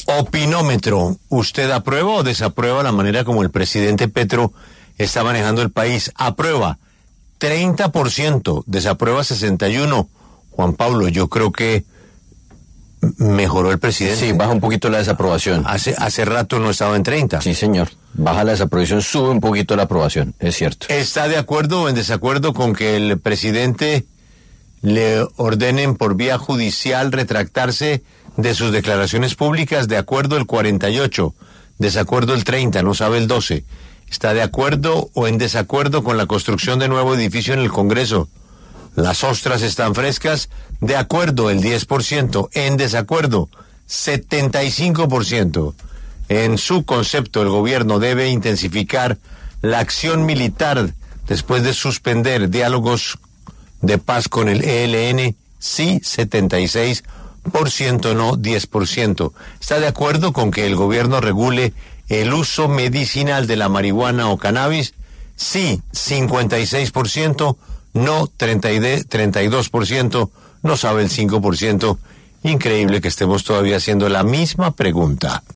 Opinómetro. ¿Usted aprueba o desaprueba la manera como el presidente Petro está manejando el país? Aprueba 30%, desaprueba 61%. Juan Pablo, yo creo que mejoró el presidente. Sí, baja un poquito la desaprobación. Hace rato no estaba en 30. Sí, señor. Baja la desaprobación, sube un poquito la aprobación, es cierto. ¿Está de acuerdo o en desacuerdo con que el presidente le ordenen por vía judicial retractarse de sus declaraciones públicas? De acuerdo el 48%, desacuerdo el 30%, no sabe el 12%. ¿Está de acuerdo o en desacuerdo con la construcción de nuevo edificio en el Congreso? Las ostras están frescas. De acuerdo el 10%, en desacuerdo 75%. En su concepto, el gobierno debe intensificar la acción militar después de suspender diálogos de paz con el ELN. Sí, 76%, no 10%. ¿Está de acuerdo con que el gobierno regule el uso medicinal de la marihuana o cannabis? Sí, 56%, no 32%, no sabe el 5%. Increíble que estemos todavía haciendo la misma pregunta.